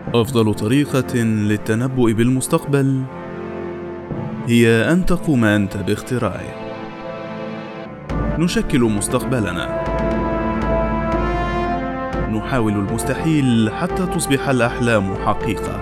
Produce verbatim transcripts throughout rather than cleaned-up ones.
أفضل طريقة للتنبؤ بالمستقبل هي أن تقوم أنت باختراعه. نشكل مستقبلنا، نحاول المستحيل حتى تصبح الأحلام حقيقة.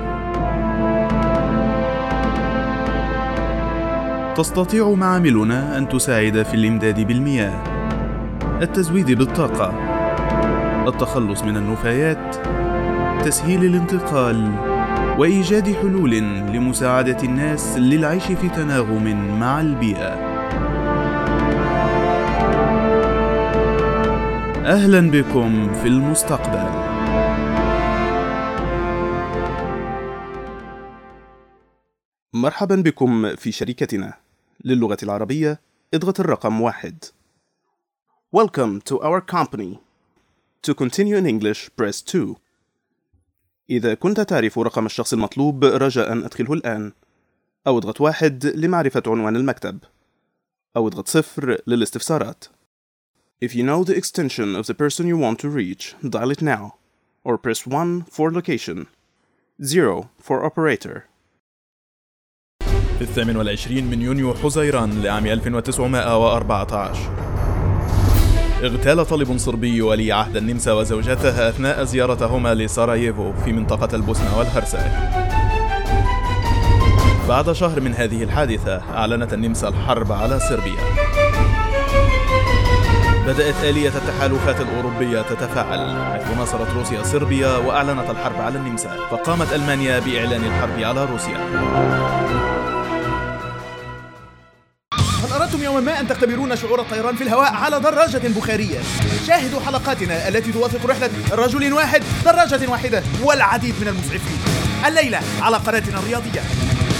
تستطيع معاملنا أن تساعد في الإمداد بالمياه، التزويد بالطاقة، التخلص من النفايات، تسهيل الانتقال، وإيجاد حلول لمساعدة الناس للعيش في تناغم مع البيئة. أهلا بكم في المستقبل. مرحبا بكم في شركتنا. للغة العربية اضغط الرقم واحد. Welcome to our company. To continue in English, press two. إذا كنت تعرف رقم الشخص المطلوب رجاء أدخله الآن، أو اضغط واحد لمعرفة عنوان المكتب، أو اضغط صفر للاستفسارات. If you know the extension of the person you want to reach, dial it now, or press one for location, zero for operator. في الثامن والعشرين من يونيو حزيران لعام ألف وتسعمائة وأربعة عشر، اغتال طالب صربي ولي عهد النمسا وزوجته أثناء زيارتهما لساراييفو في منطقة البوسنة والهرسك. بعد شهر من هذه الحادثة، أعلنت النمسا الحرب على صربيا. بدأت آلية التحالفات الأوروبية تتفاعل، حيث ناصرت روسيا صربيا وأعلنت الحرب على النمسا، فقامت ألمانيا بإعلان الحرب على روسيا. هل أردتم يوما ما أن تختبرون شعور الطيران في الهواء على دراجة بخارية؟ شاهدوا حلقاتنا التي توافق رحلة رجل واحد، دراجة واحدة، والعديد من المسعفين الليلة على قناتنا الرياضية.